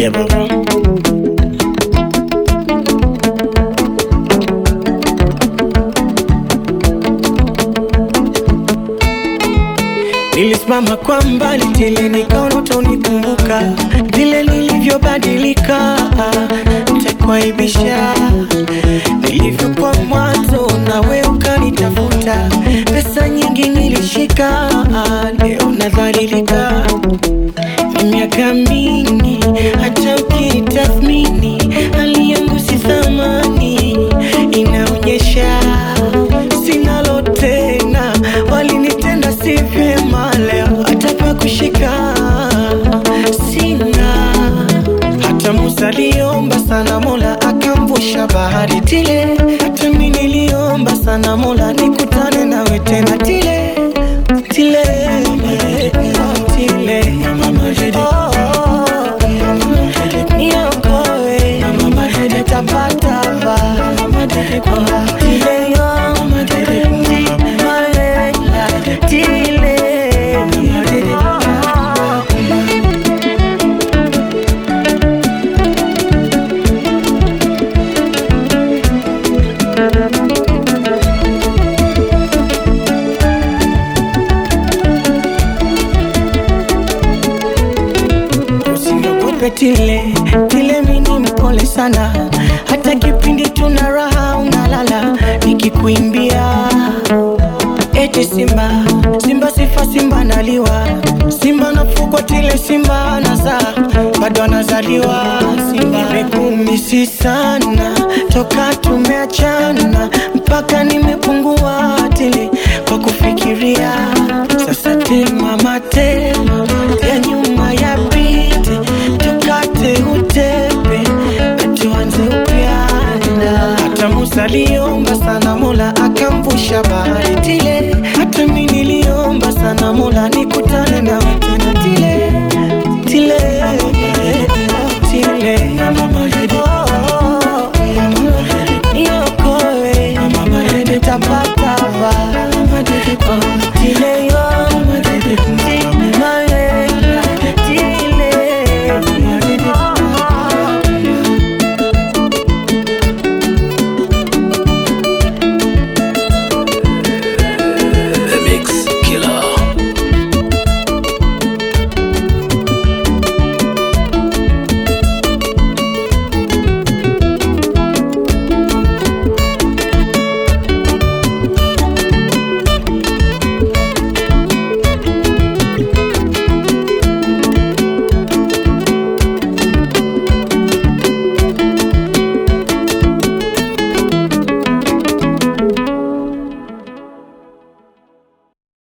Yeah, baba. Nilisimama kwa mbali tele nikaona utanikumbuka vile nilivyobadilika, nitakuaibisha nilivyokuwa mwanzo na wewe ukanitafuta. Pesa nyingi nilishika, leo nadhalilika. Ni miaka mingi hata ukitathmini hali yangu si thamani, inaonyesha sinalo tena, walinitenda si vyema, leo hata pa kushika sina. Hata Musa aliomba sana Mola akamvusha bahari tile, hata mimi niliomba sana Mola nikutane nawe tena tile tile tile. Niokoe tapatapa tile tile. Tile, tile mini mpole sana, hata kipindi tuna raha unalala nikikuimbia. Eti simba, simba sifa simba naliwa, simba nafugwa tile simba anazaa, bado anazaliwa simba. Nimekumisi sana toka tumeachana, mpaka nimepungua tile kwa kufikiria. Sasa tema mate ya nyuma ya pite, tukate utepe tuanze upya. Hata Musa aliomba sana Mola akamvusha bahari tile,